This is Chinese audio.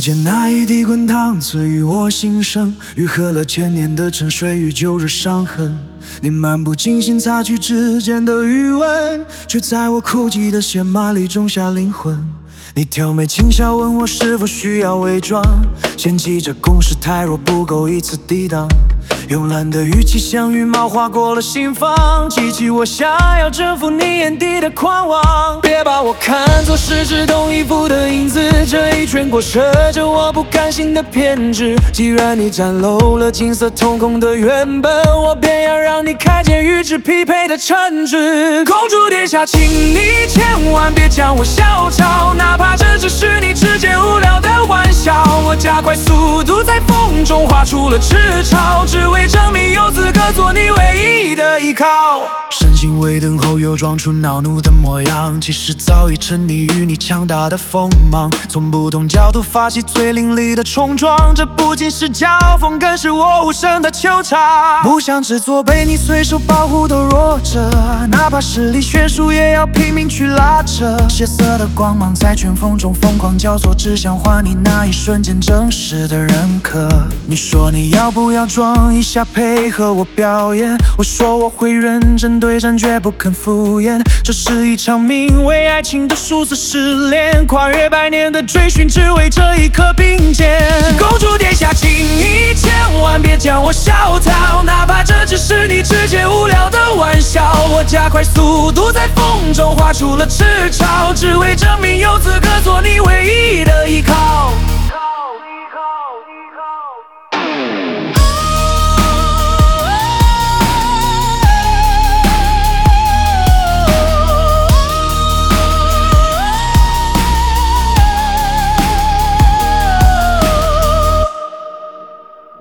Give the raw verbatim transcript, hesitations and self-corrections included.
见那一滴滚烫，刺于我心声，愈合了千年的沉睡与旧日伤痕。你漫不经心擦去指尖的余温，却在我枯寂的血脉里种下灵魂。你挑眉轻笑问我是否需要伪装，嫌弃这攻势太弱，不够一次抵挡。慵懒的语气像羽毛划过了心房，激起我想要征服你眼底的狂妄。别把我看作是只懂衣服的影子，这一圈裹挟着我不甘心的偏执。既然你展露了金色瞳孔的原本，我便要让你看见与之匹配的称职。公主殿下，请你千万别将我小瞧，哪怕这只是你之间无聊的玩笑。我加快速度，在风中画出了赤潮，只为证明有资格做你唯一的依靠。深信未等候，又装出恼怒的模样，其实早已沉溺于你强大的锋芒。从不同角度发起最凌厉的冲撞，这不仅是交锋，更是我无声的球场。不想只做被你随手保护的弱者，哪怕实力悬殊，也要拼命去拉扯。血色的光芒在拳风中疯狂交错，只想还你那一瞬间真实的认可。你说你要不要装一下配合我表演？我说我会认真对战，绝不肯敷衍。这是一场名为爱情的殊死试炼，跨越百年的追寻，只为这一刻并肩。公主殿下，请你千万别将我小瞧，哪怕这只是你之间无聊的玩笑。我加快速度，在风中画出了赤潮，只为证明有资格做你唯一的依靠。